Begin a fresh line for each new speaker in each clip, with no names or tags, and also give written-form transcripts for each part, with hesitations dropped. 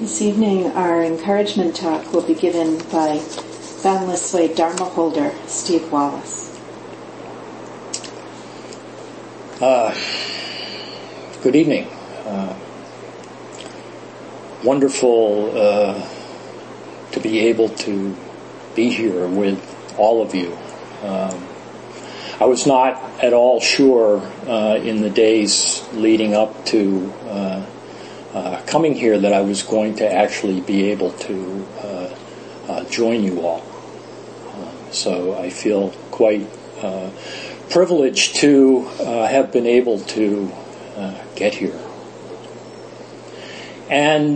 This evening, our encouragement talk will be given by Boundless Way Dharma holder, Steve Wallace.
Good evening. Wonderful to be able to be here with all of you. I was not at all sure in the days leading up to coming here that I was going to actually be able to join you all. So I feel quite privileged to have been able to get here. And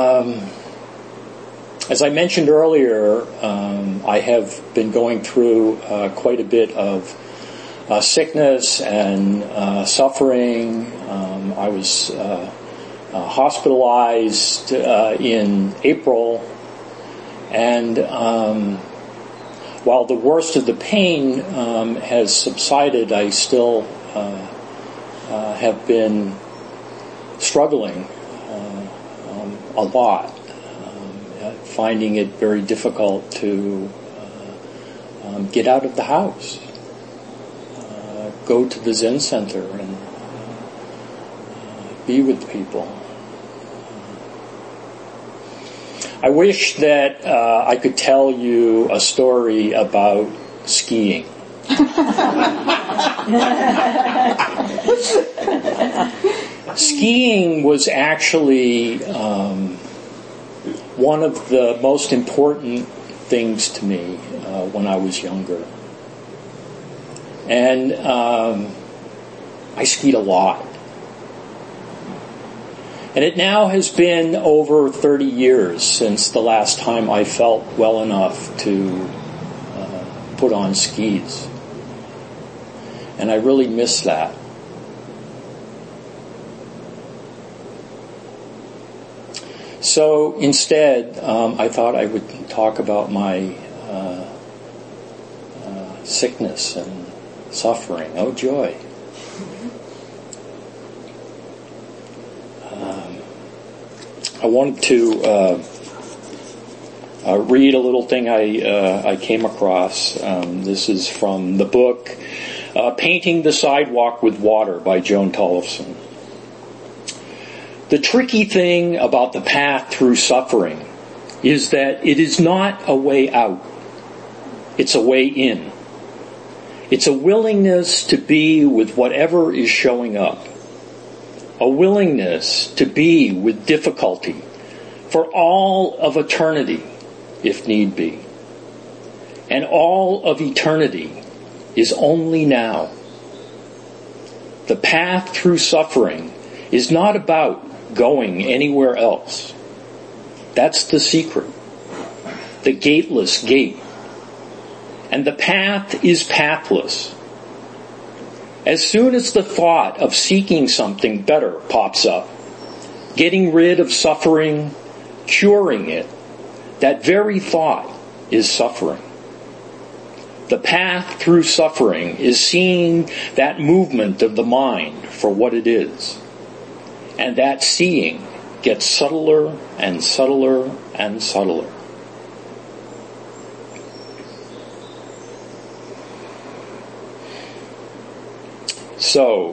as I mentioned earlier, I have been going through quite a bit of sickness and suffering. I was hospitalized in April, and while the worst of the pain has subsided, I still have been struggling a lot, finding it very difficult to get out of the house, go to the Zen Center and be with people. I wish that I could tell you a story about skiing. Skiing was actually one of the most important things to me when I was younger. And I skied a lot. And it now has been over 30 years since the last time I felt well enough to put on skis. And I really miss that. So instead, I thought I would talk about my sickness and suffering. Oh, joy. I wanted to read a little thing I came across. This is from the book Painting the Sidewalk with Water by Joan Tollefson. The tricky thing about the path through suffering is that it is not a way out. It's a way in. It's a willingness to be with whatever is showing up. A willingness to be with difficulty for all of eternity, if need be. And all of eternity is only now. The path through suffering is not about going anywhere else. That's the secret. The gateless gate. And the path is pathless. As soon as the thought of seeking something better pops up, getting rid of suffering, curing it, that very thought is suffering. The path through suffering is seeing that movement of the mind for what it is. And that seeing gets subtler and subtler and subtler. So,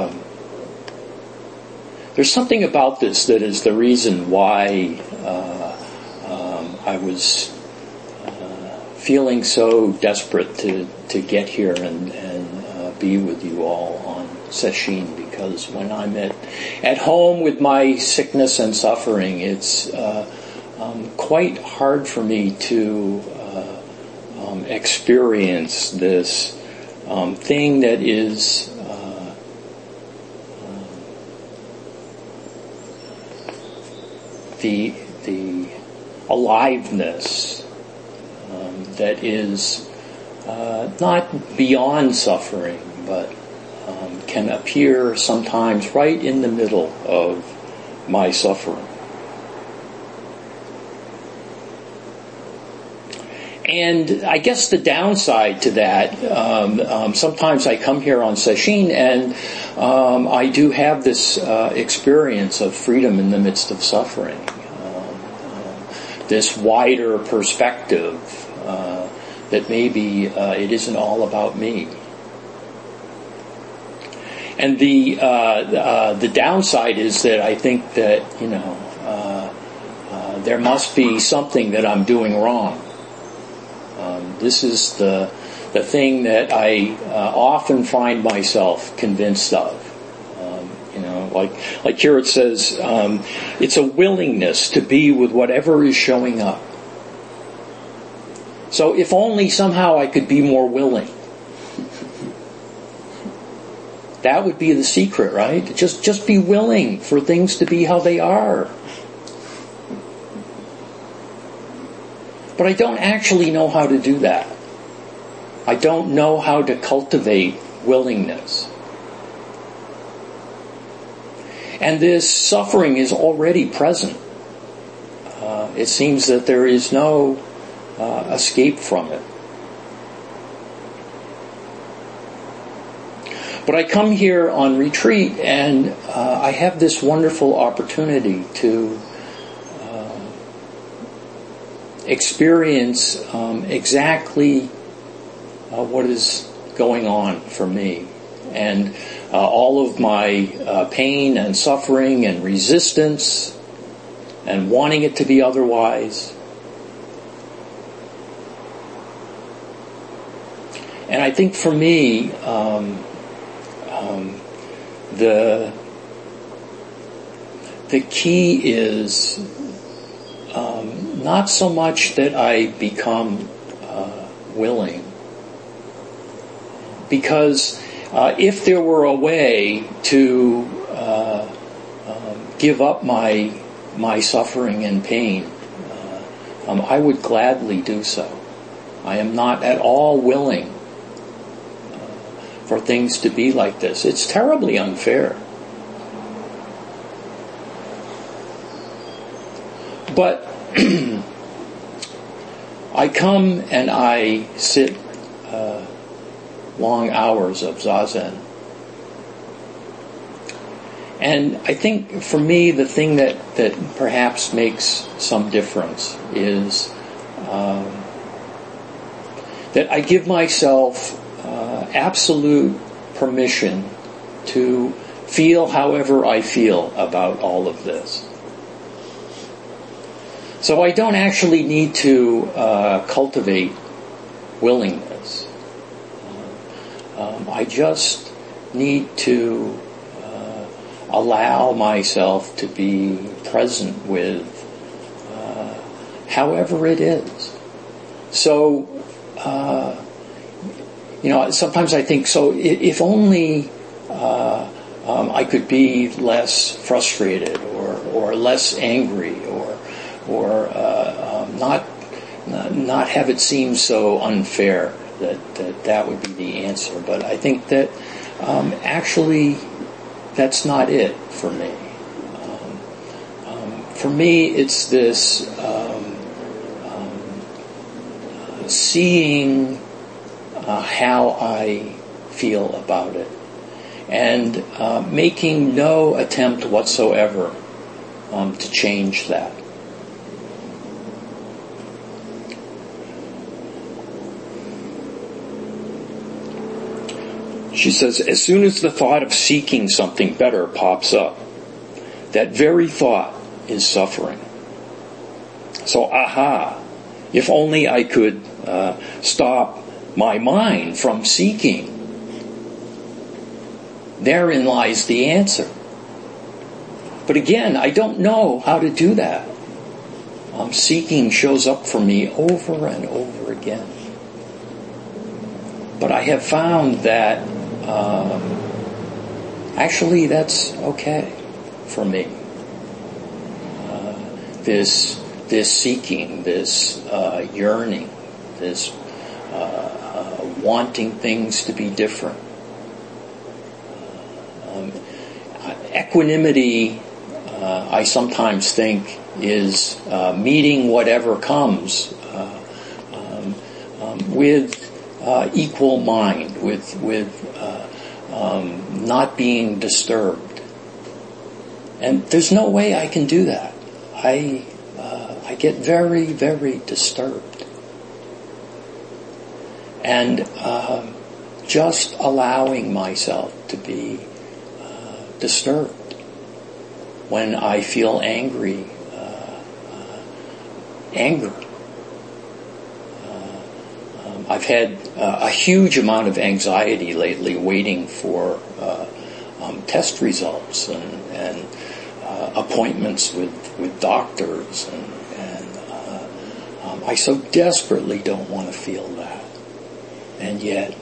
there's something about this that is the reason why I was feeling so desperate to get here and be with you all on Sesshin, because when I'm at home with my sickness and suffering, it's quite hard for me to experience this thing that is the aliveness that is not beyond suffering, but can appear sometimes right in the middle of my suffering. And I guess the downside to that, sometimes I come here on Sesshin and I do have this experience of freedom in the midst of suffering. this wider perspective, that maybe it isn't all about me. And the downside is that I think that, there must be something that I'm doing wrong. This is the thing that I often find myself convinced of. Like here it says, it's a willingness to be with whatever is showing up. So if only somehow I could be more willing. That would be the secret, right? Just be willing for things to be how they are. But I don't actually know how to do that. I don't know how to cultivate willingness. And this suffering is already present. It seems that there is no escape from it. But I come here on retreat and I have this wonderful opportunity to experience exactly what is going on for me. And all of my pain and suffering and resistance and wanting it to be otherwise. And I think for me, the key is not so much that I become willing, because if there were a way to give up my suffering and pain, I would gladly do so. I am not at all willing for things to be like this. It's terribly unfair. But I come and I sit long hours of Zazen. And I think for me the thing that perhaps makes some difference is that I give myself absolute permission to feel however I feel about all of this. So I don't actually need to cultivate willingness. I just need to allow myself to be present with however it is. So, sometimes I think, so if only I could be less frustrated or less angry or not have it seem so unfair, that would be the answer. But I think that actually that's not it for me. For me, it's this seeing how I feel about it and making no attempt whatsoever to change that. She says, as soon as the thought of seeking something better pops up, that very thought is suffering. So, if only I could stop my mind from seeking. Therein lies the answer. But again, I don't know how to do that. Seeking shows up for me over and over again. But I have found that actually that's okay for me. This seeking, this yearning, this wanting things to be different. Equanimity, I sometimes think, is meeting whatever comes with equal mind, with not being disturbed. And there's no way I can do that. I get very, very disturbed. And just allowing myself to be disturbed when I feel angry, anger. I've had a huge amount of anxiety lately waiting for test results and appointments with doctors, and I so desperately don't want to feel that. And yet,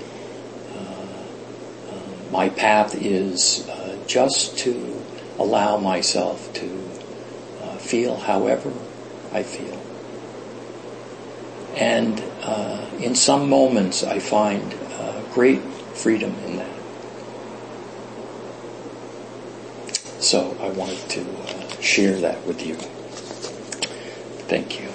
my path is just to allow myself to feel however I feel. And in some moments I find great freedom in that. So I wanted to share that with you. Thank you.